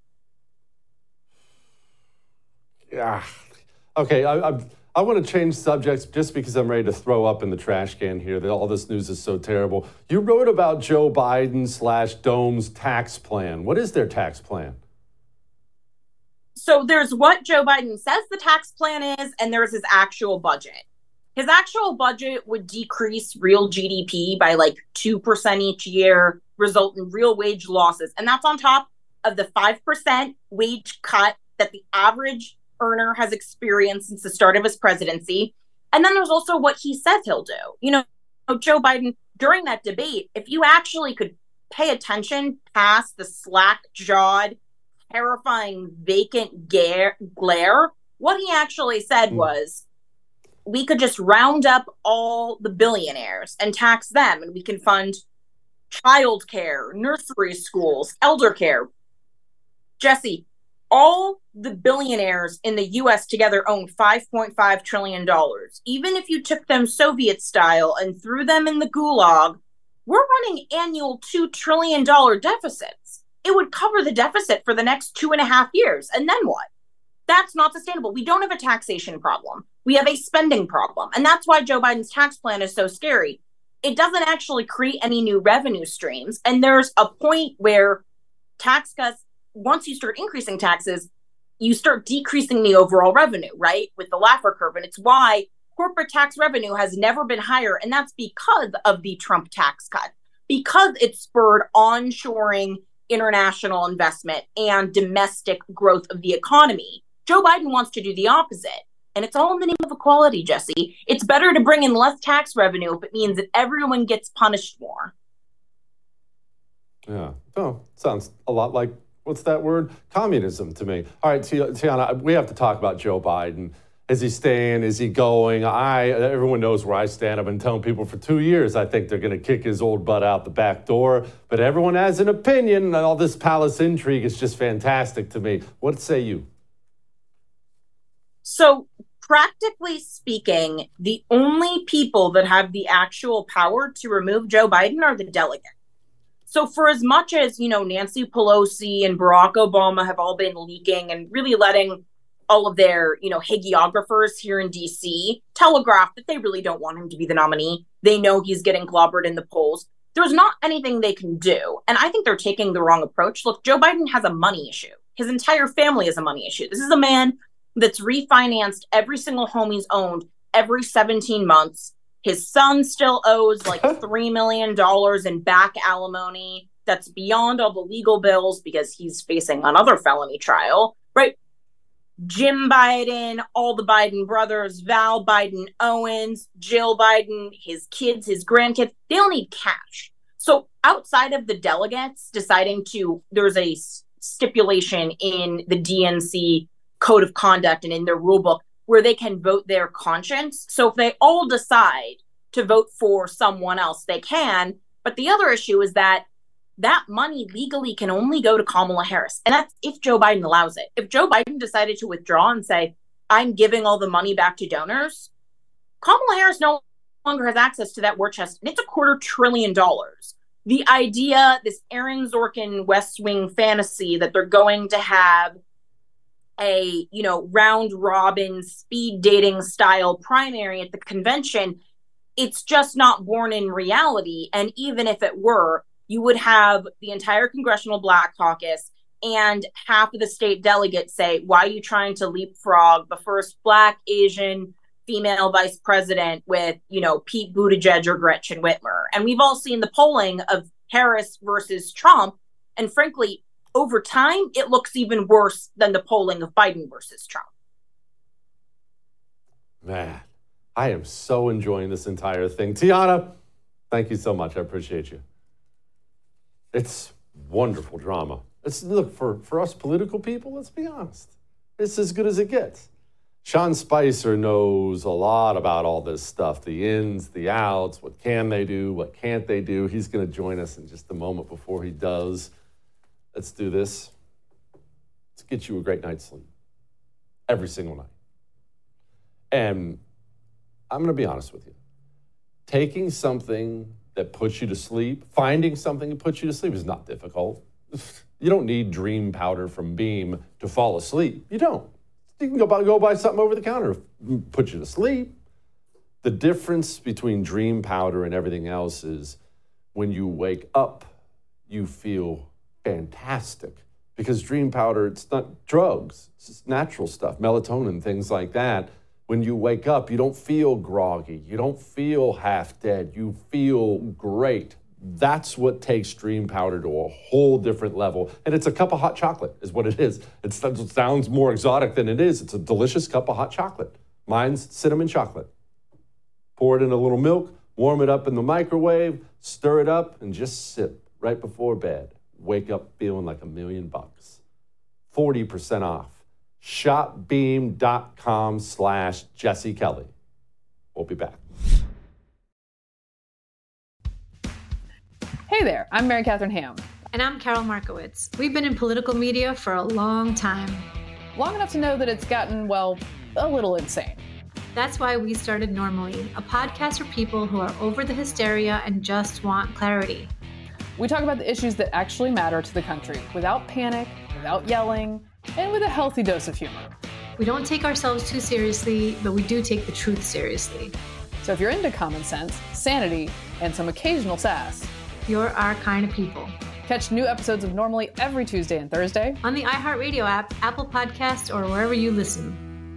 Yeah. Okay, I, I, I want to change subjects just because I'm ready to throw up in the trash can here. That all this news is so terrible. You wrote about Joe Biden slash Dome's tax plan. What is their tax plan? So there's what Joe Biden says the tax plan is, and there's his actual budget. His actual budget would decrease real G D P by like two percent each year, result in real wage losses. And that's on top of the five percent wage cut that the average earner has experienced since the start of his presidency. And then there's also what he says he'll do. You know, Joe Biden, during that debate, if you actually could pay attention past the slack-jawed, terrifying, vacant glare, glare, what he actually said mm. was, we could just round up all the billionaires and tax them, and we can fund childcare, nursery schools, elder care. Jesse, all the billionaires in the U S together own five point five trillion dollars. Even if you took them Soviet style and threw them in the gulag, we're running annual two trillion dollars deficits. It would cover the deficit for the next two and a half years. And then what? That's not sustainable. We don't have a taxation problem. We have a spending problem. And that's why Joe Biden's tax plan is so scary. It doesn't actually create any new revenue streams. And there's a point where tax cuts, once you start increasing taxes, you start decreasing the overall revenue, right? With the Laffer curve. And it's why corporate tax revenue has never been higher. And that's because of the Trump tax cut, because it spurred onshoring international investment and domestic growth of the economy. Joe Biden wants to do the opposite. And it's all in the name of equality, Jesse. It's better to bring in less tax revenue if it means that everyone gets punished more. Yeah. Oh, sounds a lot like, what's that word? Communism to me. All right, Tiana, we have to talk about Joe Biden. Is he staying? Is he going? I everyone knows where I stand. I've been telling people for two years I think they're going to kick his old butt out the back door. But everyone has an opinion, and all this palace intrigue is just fantastic to me. What say you? So, practically speaking, the only people that have the actual power to remove Joe Biden are the delegates. So for as much as, you know, Nancy Pelosi and Barack Obama have all been leaking and really letting all of their, you know, hagiographers here in D C telegraph that they really don't want him to be the nominee. They know he's getting clobbered in the polls. There's not anything they can do. And I think they're taking the wrong approach. Look, Joe Biden has a money issue. His entire family has a money issue. This is a man that's refinanced every single home he's owned every seventeen months. His son still owes like three million dollars in back alimony. That's beyond all the legal bills because he's facing another felony trial, right? Jim Biden, all the Biden brothers, Val Biden Owens, Jill Biden, his kids, his grandkids, they all need cash. So outside of the delegates deciding to, there's a stipulation in the D N C code of conduct and in their rule book where they can vote their conscience. So if they all decide to vote for someone else, they can. But the other issue is that that money legally can only go to Kamala Harris. And that's if Joe Biden allows it. If Joe Biden decided to withdraw and say, I'm giving all the money back to donors, Kamala Harris no longer has access to that war chest, and it's a quarter trillion dollars. The idea, this Aaron Sorkin West Wing fantasy that they're going to have a, you know, round robin speed dating style primary at the convention, it's just not born in reality. And even if it were, you would have the entire Congressional Black Caucus and half of the state delegates say, why are you trying to leapfrog the first Black, Asian, female vice president with, you know, Pete Buttigieg or Gretchen Whitmer? And we've all seen the polling of Harris versus Trump. And frankly, over time, it looks even worse than the polling of Biden versus Trump. Man, I am so enjoying this entire thing. Tiana, thank you so much. I appreciate you. It's wonderful drama. It's, look, for, for us political people, let's be honest, it's as good as it gets. Sean Spicer knows a lot about all this stuff, the ins, the outs, what can they do, what can't they do. He's going to join us in just a moment. Before he does, let's do this. Let's get you a great night's sleep every single night. And I'm going to be honest with you. Taking something that puts you to sleep, finding something that puts you to sleep is not difficult. You don't need dream powder from Beam to fall asleep. You don't. You can go buy, go buy something over the counter, put you to sleep. The difference between dream powder and everything else is when you wake up, you feel fantastic. Because dream powder, it's not drugs. It's just natural stuff, melatonin, things like that. When you wake up, you don't feel groggy. You don't feel half dead. You feel great. That's what takes dream powder to a whole different level. And it's a cup of hot chocolate is what it is. It sounds more exotic than it is. It's a delicious cup of hot chocolate. Mine's cinnamon chocolate. Pour it in a little milk, warm it up in the microwave, stir it up, and just sip right before bed. Wake up feeling like a million bucks. forty percent off. Shopbeam.com slash Jesse Kelly. We'll be back. Hey there, I'm Mary Catherine Ham. And I'm Carol Markowitz. We've been in political media for a long time. Long enough to know that it's gotten, well, a little insane. That's why we started Normally, a podcast for people who are over the hysteria and just want clarity. We talk about the issues that actually matter to the country without panic, without yelling, and with a healthy dose of humor. We don't take ourselves too seriously, but we do take the truth seriously. So if you're into common sense, sanity, and some occasional sass, you're our kind of people. Catch new episodes of Normally every Tuesday and Thursday on the iHeartRadio app, Apple Podcasts, or wherever you listen.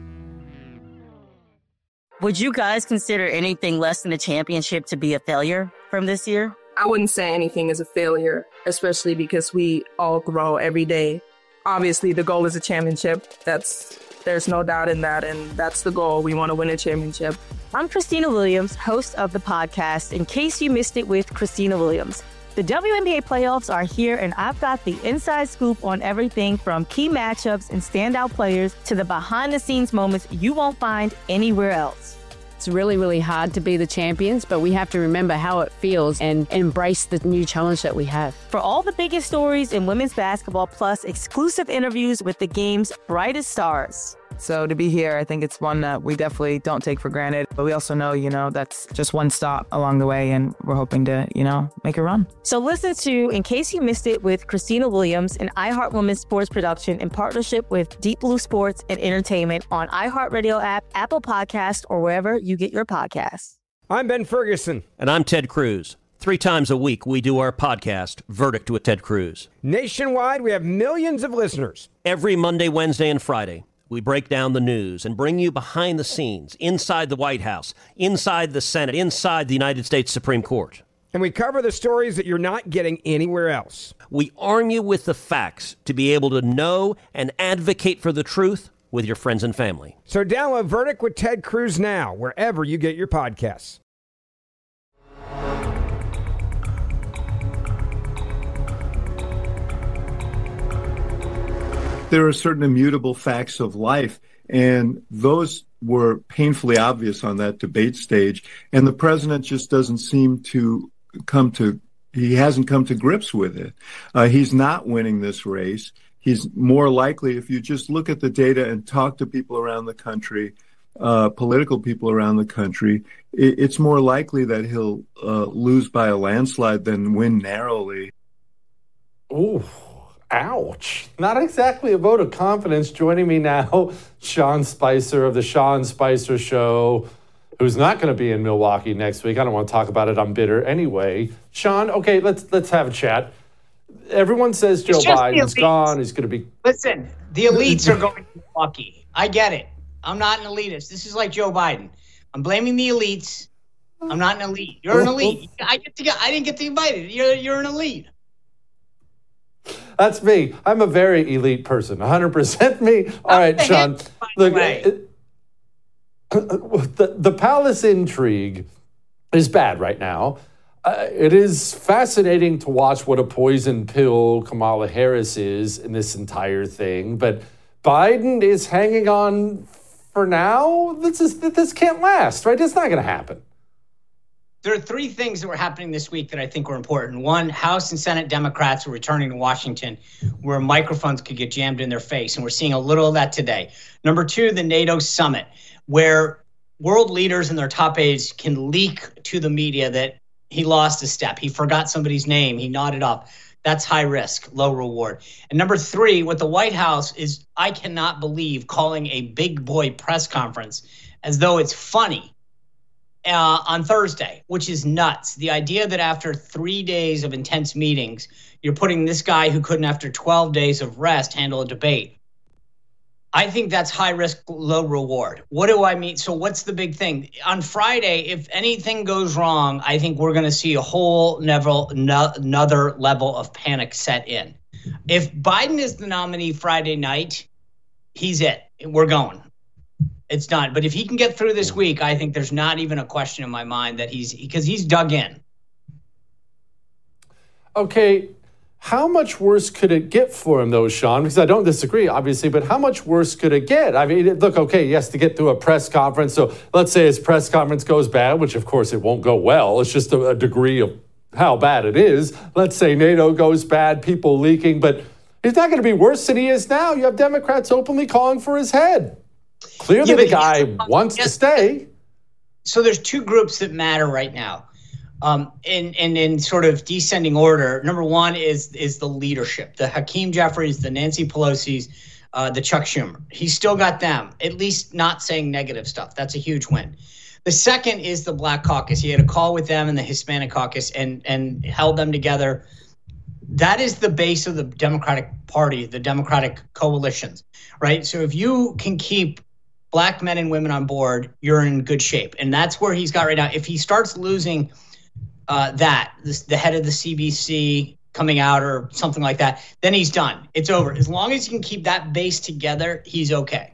Would you guys consider anything less than a championship to be a failure from this year? I wouldn't say anything is a failure, especially because we all grow every day. Obviously, the goal is a championship. That's there's no doubt in that, and that's the goal. We want to win a championship. I'm Christina Williams, host of the podcast, In Case You Missed It with Christina Williams. The W N B A playoffs are here, and I've got the inside scoop on everything from key matchups and standout players to the behind-the-scenes moments you won't find anywhere else. It's really, really hard to be the champions, but we have to remember how it feels and embrace the new challenge that we have. For all the biggest stories in women's basketball, plus exclusive interviews with the game's brightest stars. So to be here, I think it's one that we definitely don't take for granted. But we also know, you know, that's just one stop along the way, and we're hoping to, you know, make a run. So listen to In Case You Missed It with Christina Williams, an iHeart Women's sports production in partnership with Deep Blue Sports and Entertainment on iHeartRadio app, Apple Podcast, or wherever you get your podcasts. I'm Ben Ferguson. And I'm Ted Cruz. Three times a week, we do our podcast, Verdict with Ted Cruz. Nationwide, we have millions of listeners. Every Monday, Wednesday, and Friday, we break down the news and bring you behind the scenes, inside the White House, inside the Senate, inside the United States Supreme Court. And we cover the stories that you're not getting anywhere else. We arm you with the facts to be able to know and advocate for the truth with your friends and family. So download Verdict with Ted Cruz now, wherever you get your podcasts. There are certain immutable facts of life, and those were painfully obvious on that debate stage. And the president just doesn't seem to come to he hasn't come to grips with it. Uh, he's not winning this race. He's more likely, if you just look at the data and talk to people around the country, uh, political people around the country, it, it's more likely that he'll uh, lose by a landslide than win narrowly. Ooh, ouch. Not exactly a vote of confidence. Joining me now, Sean Spicer of the Sean Spicer Show, who's not going to be in Milwaukee next week. I don't want to talk about it. I'm bitter anyway. Sean, okay, let's let's have a chat. Everyone says Joe Biden's gone. He's going to be... Listen, the elites are going to Milwaukee. I get it. I'm not an elitist. This is like Joe Biden. I'm blaming the elites. I'm not an elite. You're an elite. I get to get, I didn't get to invite it. You're you're an elite. That's me. I'm a very elite person. one hundred percent me. All right, Sean. Look, it, the, the palace intrigue is bad right now. Uh, it is fascinating to watch what a poison pill Kamala Harris is in this entire thing. But Biden is hanging on for now. This is this can't last, right? It's not going to happen. There are three things that were happening this week that I think were important. One, House and Senate Democrats are returning to Washington where microphones could get jammed in their face. And we're seeing a little of that today. Number two, the NATO summit, where world leaders and their top aides can leak to the media that he lost a step. He forgot somebody's name. He nodded off. That's high risk, low reward. And number three, what the White House is, I cannot believe, calling a big boy press conference as though it's funny. Uh, on Thursday, which is nuts. The idea that after three days of intense meetings, you're putting this guy who couldn't, after twelve days of rest, handle a debate. I think that's high risk, low reward. What do I mean? So what's the big thing? On Friday, if anything goes wrong, I think we're going to see a whole level, no, another level of panic set in. If Biden is the nominee Friday night, he's it. We're going. It's not. But if he can get through this week, I think there's not even a question in my mind that he's, because he's dug in. Okay, how much worse could it get for him, though, Sean? Because I don't disagree, obviously, but how much worse could it get? I mean, look, okay, he has to get through a press conference. So let's say his press conference goes bad, which of course it won't go well. It's just a, a degree of how bad it is. Let's say NATO goes bad, people leaking, but he's not going to be worse than he is now. You have Democrats openly calling for his head. Clearly yeah, the guy wants yes. to stay. So there's two groups that matter right now. Um, in, in, in sort of descending order. Number one is is the leadership, the Hakeem Jeffries, the Nancy Pelosi's, uh, the Chuck Schumer. He's still got them, at least not saying negative stuff. That's a huge win. The second is the Black Caucus. He had a call with them and the Hispanic Caucus and and held them together. That is the base of the Democratic Party, the Democratic coalitions, right? So if you can keep Black men and women on board, you're in good shape. And that's where he's got right now. If he starts losing uh, that, this, the head of the C B C coming out or something like that, then he's done. It's over. As long as he can keep that base together, he's okay.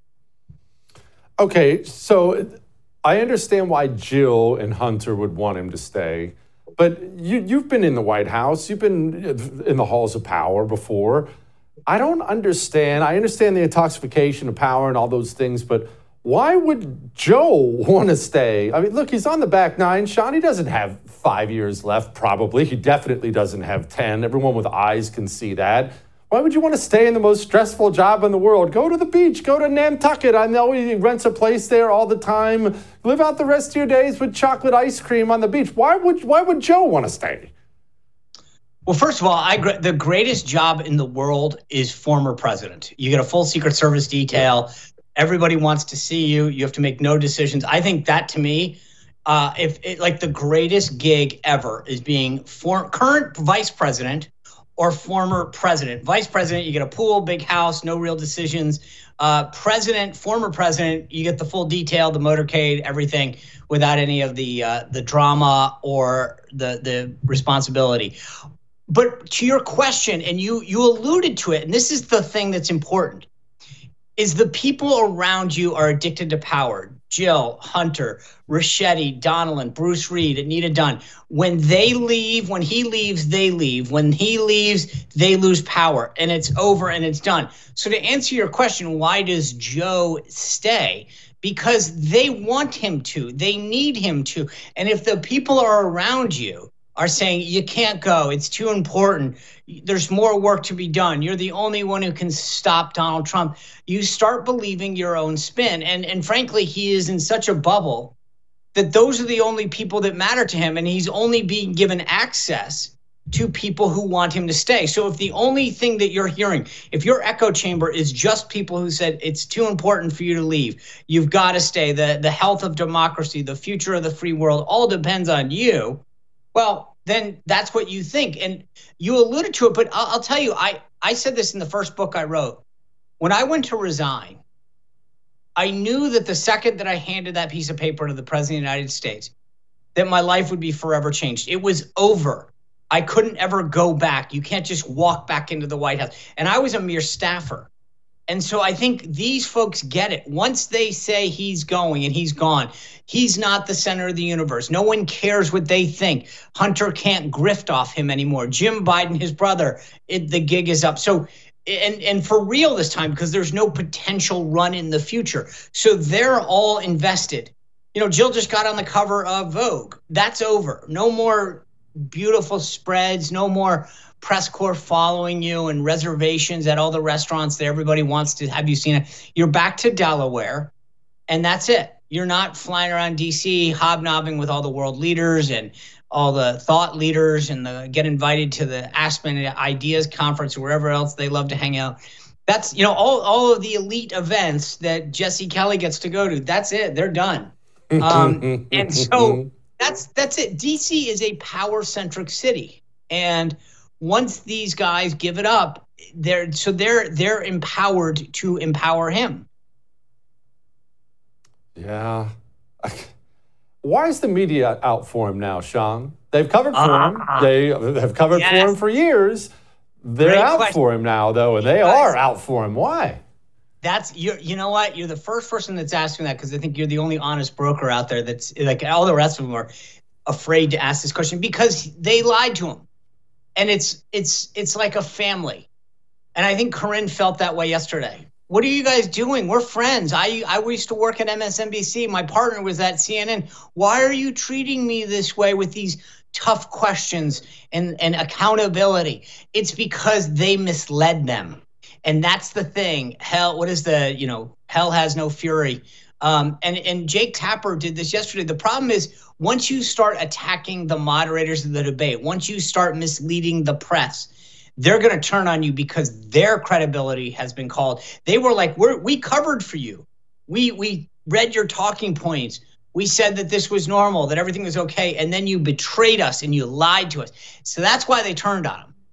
Okay, so I understand why Jill and Hunter would want him to stay. But you, you've been in the White House. You've been in the halls of power before. I don't understand. I understand the intoxication of power and all those things, but why would Joe want to stay? I mean, look, he's on the back nine. Sean, he doesn't have five years left, probably. He definitely doesn't have ten. Everyone with eyes can see that. Why would you want to stay in the most stressful job in the world? Go to the beach. Go to Nantucket. I know he rents a place there all the time. Live out the rest of your days with chocolate ice cream on the beach. Why would why would Joe want to stay? Well, first of all, I the greatest job in the world is former president. You get a full Secret Service detail. Everybody wants to see you. You have to make no decisions. I think that, to me, uh, if it, like the greatest gig ever is being for, current vice president or former president. Vice president, you get a pool, big house, no real decisions. Uh, president, former president, you get the full detail, the motorcade, everything, without any of the uh, the drama or the the responsibility. But to your question, and you you alluded to it, and this is the thing that's important, is the people around you are addicted to power. Jill, Hunter, Ricchetti, Donilon, Bruce Reed, Anita Dunn. When they leave, when he leaves, they leave. When he leaves, they lose power, and it's over and it's done. So to answer your question, why does Joe stay? Because they want him to. They need him to. And if the people are around you are saying, you can't go. It's too important. There's more work to be done. You're the only one who can stop Donald Trump. You start believing your own spin. And, and frankly, he is in such a bubble that those are the only people that matter to him. And he's only being given access to people who want him to stay. So if the only thing that you're hearing, if your echo chamber is just people who said it's too important for you to leave, you've got to stay, the, the health of democracy, the future of the free world, all depends on you, well, then that's what you think. And you alluded to it, but I'll, I'll tell you, I, I said this in the first book I wrote. When I went to resign, I knew that the second that I handed that piece of paper to the President of the United States, that my life would be forever changed. It was over. I couldn't ever go back. You can't just walk back into the White House. And I was a mere staffer. And so I think these folks get it. Once they say he's going and he's gone, he's not the center of the universe. No one cares what they think. Hunter can't grift off him anymore. Jim Biden, his brother, it, the gig is up. So, and, and for real this time, because there's no potential run in the future. So they're all invested. You know, Jill just got on the cover of Vogue. That's over. No more beautiful spreads, no more press corps following you and reservations at all the restaurants that everybody wants to have you seen it. You're back to Delaware, and that's it. You're not flying around D C hobnobbing with all the world leaders and all the thought leaders and the get invited to the Aspen Ideas Conference or wherever else they love to hang out. That's, you know, all, all of the elite events that Jesse Kelly gets to go to. That's it. They're done. Um, and so that's that's it. D C is a power-centric city, and once these guys give it up, they're so they're they're empowered to empower him. Yeah. Why is the media out for him now, Sean? They've covered for uh, him. They have covered yes. for him for years. They're Great out question. for him now, though, and they because are out for him. Why? That's you. You know what? You're the first person that's asking that, because I think you're the only honest broker out there that's like, all the rest of them are afraid to ask this question because they lied to him. And it's it's it's like a family. And I think Corinne felt that way yesterday. What are you guys doing? We're friends. I I used to work at M S N B C. My partner was at C N N. Why are you treating me this way with these tough questions and, and accountability? It's because they misled them. And that's the thing. Hell, what is the, you know, hell has no fury. Um, and, and Jake Tapper did this yesterday. The problem is, once you start attacking the moderators of the debate, once you start misleading the press, they're going to turn on you because their credibility has been called. They were like, We're, we covered for you. We we read your talking points. We said that this was normal, that everything was okay. And then you betrayed us and you lied to us. So that's why they turned on him.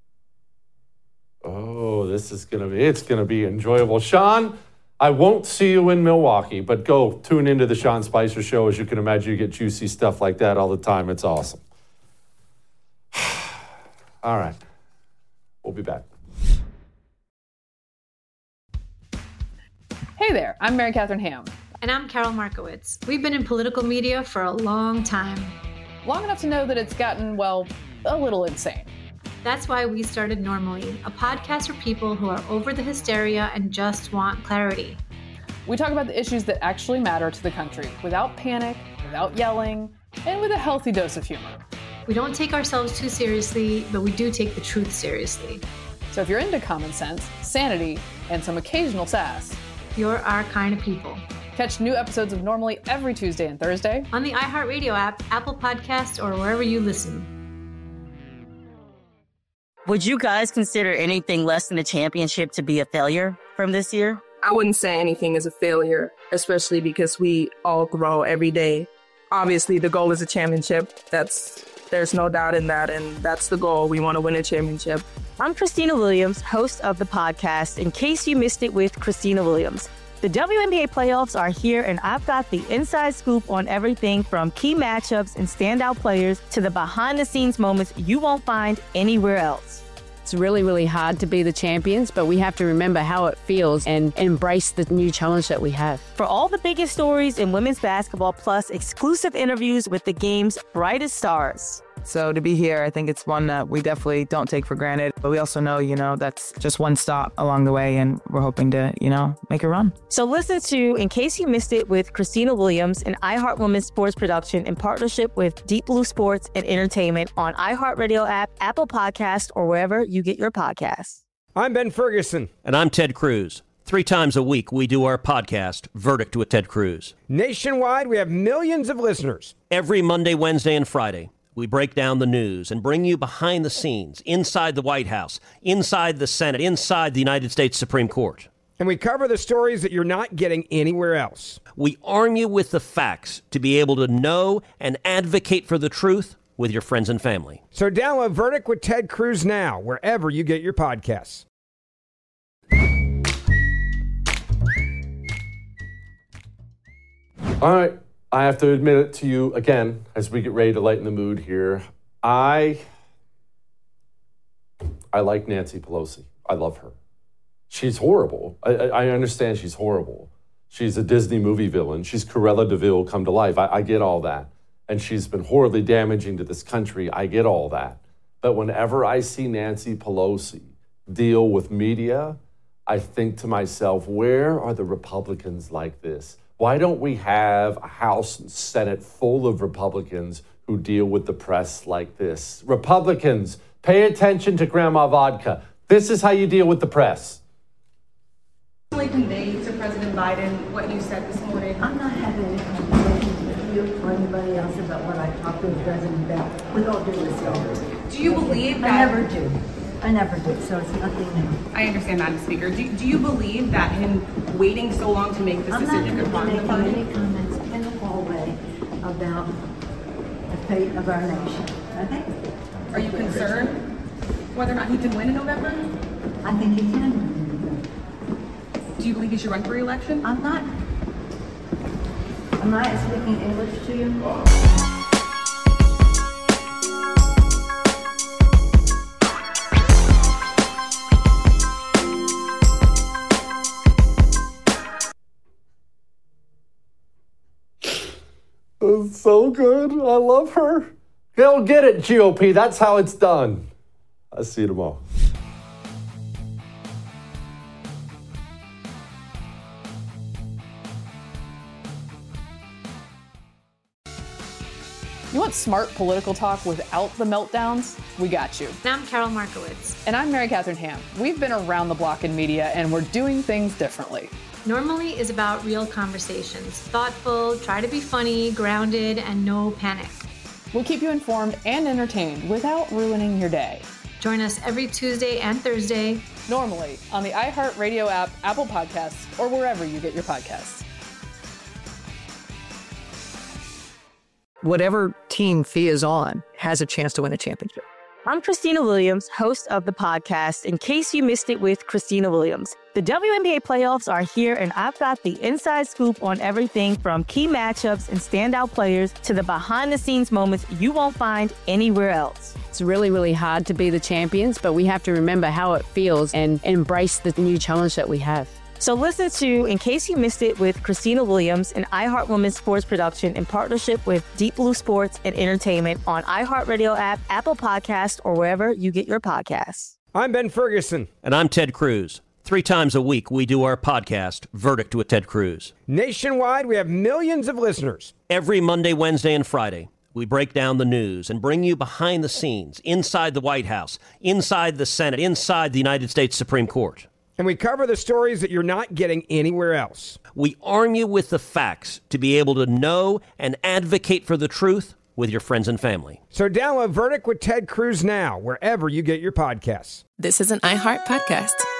Oh, this is going to be, it's going to be enjoyable. Sean, I won't see you in Milwaukee, but go tune into the Sean Spicer Show. As you can imagine, you get juicy stuff like that all the time. It's awesome. All right. We'll be back. Hey there, I'm Mary Catherine Ham. And I'm Carol Markowitz. We've been in political media for a long time. Long enough to know that it's gotten, well, a little insane. That's why we started Normally, a podcast for people who are over the hysteria and just want clarity. We talk about the issues that actually matter to the country without panic, without yelling, and with a healthy dose of humor. We don't take ourselves too seriously, but we do take the truth seriously. So if you're into common sense, sanity, and some occasional sass, you're our kind of people. Catch new episodes of Normally every Tuesday and Thursday on the iHeartRadio app, Apple Podcasts, or wherever you listen. Would you guys consider anything less than a championship to be a failure from this year? I wouldn't say anything is a failure, especially because we all grow every day. Obviously, the goal is a championship. That's there's no doubt in that, and that's the goal. We want to win a championship. I'm Christina Williams, host of the podcast In Case You Missed It with Christina Williams. The W N B A playoffs are here, and I've got the inside scoop on everything from key matchups and standout players to the behind-the-scenes moments you won't find anywhere else. It's really, really hard to be the champions, but we have to remember how it feels and embrace the new challenge that we have. For all the biggest stories in women's basketball, plus exclusive interviews with the game's brightest stars, So to be here, I think it's one that we definitely don't take for granted. But we also know, you know, that's just one stop along the way, and we're hoping to, you know, make a run. So listen to In Case You Missed It with Christina Williams, an iHeart Women's Sports production in partnership with Deep Blue Sports and Entertainment on iHeartRadio app, Apple Podcast, or wherever you get your podcasts. I'm Ben Ferguson. And I'm Ted Cruz. Three times a week, we do our podcast, Verdict with Ted Cruz. Nationwide, we have millions of listeners. Every Monday, Wednesday, and Friday, we break down the news and bring you behind the scenes, inside the White House, inside the Senate, inside the United States Supreme Court. And we cover the stories that you're not getting anywhere else. We arm you with the facts to be able to know and advocate for the truth with your friends and family. So download Verdict with Ted Cruz now, wherever you get your podcasts. All right, I have to admit it to you again as we get ready to lighten the mood here. I, I like Nancy Pelosi. I love her. She's horrible. I, I understand she's horrible. She's a Disney movie villain. She's Cruella de Vil come to life. I, I get all that. And she's been horribly damaging to this country. I get all that. But whenever I see Nancy Pelosi deal with media, I think to myself, where are the Republicans like this? Why don't we have a House and Senate full of Republicans who deal with the press like this? Republicans, pay attention to Grandma Vodka. This is how you deal with the press. Convey to President Biden what you said this morning. I'm not having any conversations with you or anybody else about what I talked to the president about. With all due respect. Do you believe that? I never do. I never do, so it's nothing new. I understand, Madam Speaker. Do, do you believe that him waiting so long to make this I'm decision not could harm going the to party? make any comments in the hallway about the fate of our nation. Okay? Are you concerned whether or not he can win in November? I think he can. Do you believe he should run for re-election? I'm not. Am I speaking English to you? It's so good. I love her. Go get it, G O P. That's how it's done. I'll see you tomorrow. You want smart political talk without the meltdowns? We got you. And I'm Carol Markowitz. And I'm Mary Catherine Ham. We've been around the block in media, and we're doing things differently. Normally is about real conversations. Thoughtful, try to be funny, grounded, and no panic. We'll keep you informed and entertained without ruining your day. Join us every Tuesday and Thursday. Normally on the iHeartRadio app, Apple Podcasts, or wherever you get your podcasts. Whatever team Fia is on has a chance to win a championship. I'm Christina Williams, host of the podcast In Case You Missed It with Christina Williams. The W N B A playoffs are here, and I've got the inside scoop on everything from key matchups and standout players to the behind-the-scenes moments you won't find anywhere else. It's really, really hard to be the champions, but we have to remember how it feels and embrace the new challenge that we have. So listen to In Case You Missed It with Christina Williams, an iHeart Women's Sports production in partnership with Deep Blue Sports and Entertainment on iHeartRadio app, Apple Podcast, or wherever you get your podcasts. I'm Ben Ferguson. And I'm Ted Cruz. Three times a week, we do our podcast, Verdict with Ted Cruz. Nationwide, we have millions of listeners. Every Monday, Wednesday, and Friday, we break down the news and bring you behind the scenes, inside the White House, inside the Senate, inside the United States Supreme Court. And we cover the stories that you're not getting anywhere else. We arm you with the facts to be able to know and advocate for the truth with your friends and family. So download Verdict with Ted Cruz now, wherever you get your podcasts. This is an iHeart podcast.